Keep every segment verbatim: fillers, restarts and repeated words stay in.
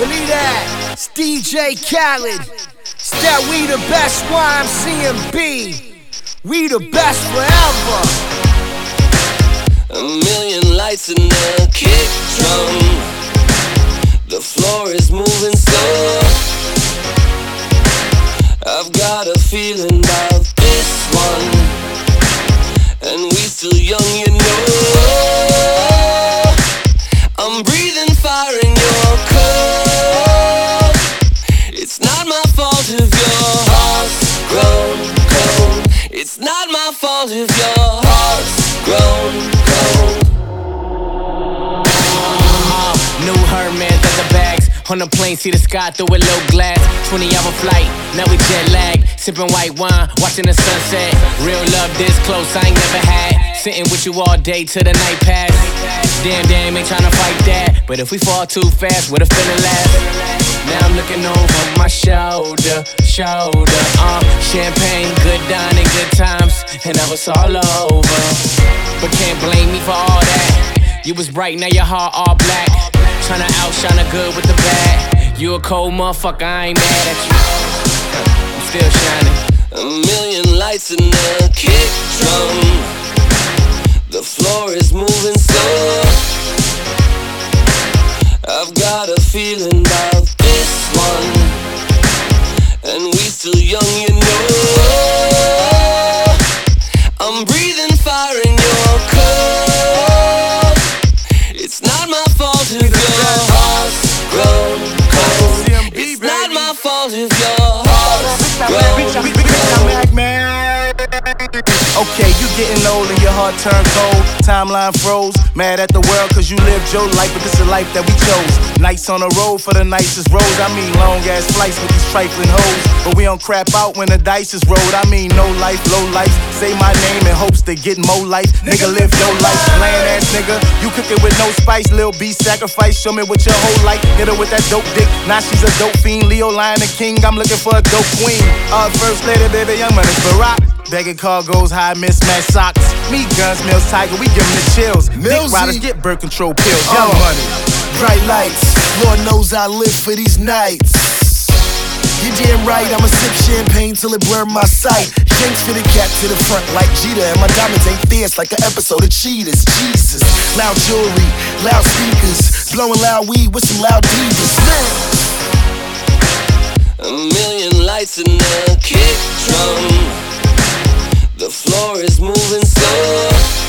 Believe that. It's D J Khaled. It's that we the best Y M C and B. We the best forever. A million lights and a kick drum. The floor is moving slow. I've got a feeling about this one, and we still young, you know. I'm breathing fire in your cold. It's not my fault if your heart's grown cold. It's not my fault if your heart's grown cold. Uh, new Herman, leather bags. On the plane, see the sky through a low glass. twenty hour flight, now we jet lag. Sipping white wine, watching the sunset. Real love this close, I ain't never had. Sitting with you all day till the night pass. Damn, damn, ain't tryna fight that. But if we fall too fast, where the feeling last? Now I'm looking over my shoulder, shoulder. Uh, champagne, good dining, good times, and now it's all over. But can't blame me for all that. You was bright, now your heart all black. Tryna outshine the good with the bad. You a cold motherfucker, I ain't mad at you. I'm still shining. A million lights and a kick drum. The floor is moving slow. I've got a feeling about this one, and we still young, you know. I'm breathing fire in your cold. It's not my fault if your heart's grown cold. It's not my fault if your heart's grown cold. Okay, you getting old and your heart turned cold. Timeline froze, mad at the world cause you lived your life, but this is a life that we chose. Nights on the road for the nicest roads. I mean long ass flights with these trifling hoes, but we don't crap out when the dice is rolled. I mean no life, low life. Say my name in hopes to get more life. Nigga, live your life, bland ass nigga. You cook it with no spice, Lil B sacrifice. Show me what your whole life. Hit her with that dope dick, now she's a dope fiend. Leo Lion the king, I'm looking for a dope queen. Uh, first lady, baby, young man, it's Barack. Begging cargoes, high mismatched socks. Me, Guns, Mills, Tiger, we give 'em the chills. Dick riders get birth control pills. Young uh, money. Bright lights, Lord knows I live for these nights. You're damn right, I'ma sip champagne till it blur my sight. Shanks for the cat to the front like Jeter, and my diamonds ain't fierce like an episode of Cheaters. Jesus, loud jewelry, loud speakers, blowing loud weed with some loud divas. A million lights and a kick drum. The floor is moving slow.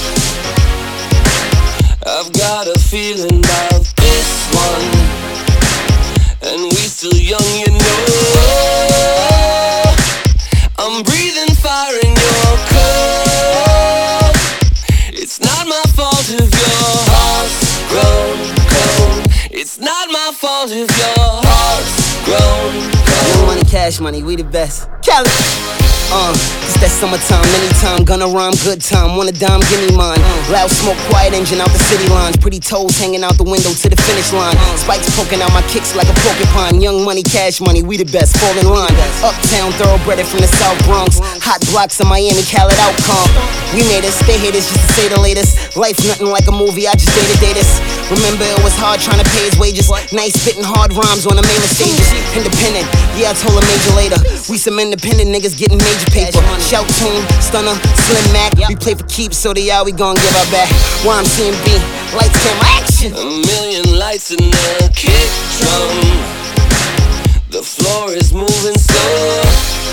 I've got a feeling about this one, and we still young, you know. I'm breathing fire in your cold. It's not my fault if your heart's grown cold. It's not my fault if your heart's grown cold. Young money, cash money, we the best. Cali. Uh, it's that summertime, anytime, gonna rhyme, good time. Want a dime, give me mine. Loud smoke, quiet engine out the city lines. Pretty toes hanging out the window to the finish line. Spikes poking out my kicks like a porcupine. Young money, cash money, we the best, fall in line. Uptown, thoroughbred from the South Bronx. Hot blocks in Miami, Khaled outcome. We made it, stay haters just to say the latest. Life nothing like a movie, I just day-to-day this. Remember it was hard trying to pay his wages. Nice spitting hard rhymes on the main stages. Independent, yeah I told a major later. We some independent niggas getting major paper. Shout tune, stunner, slim mac. We play for keeps, so the y'all we gon' give our back. Y M C and B, lights, camera, action. A million lights and a kick drum. The floor is moving slow.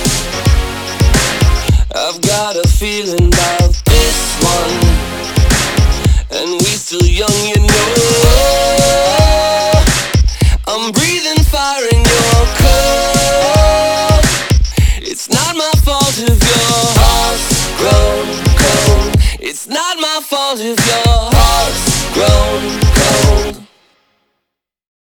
I've got a feeling about this one, and we still young, you know. I'm breathing fire in your cold. It's not my fault if your heart's grown cold. It's not my fault if your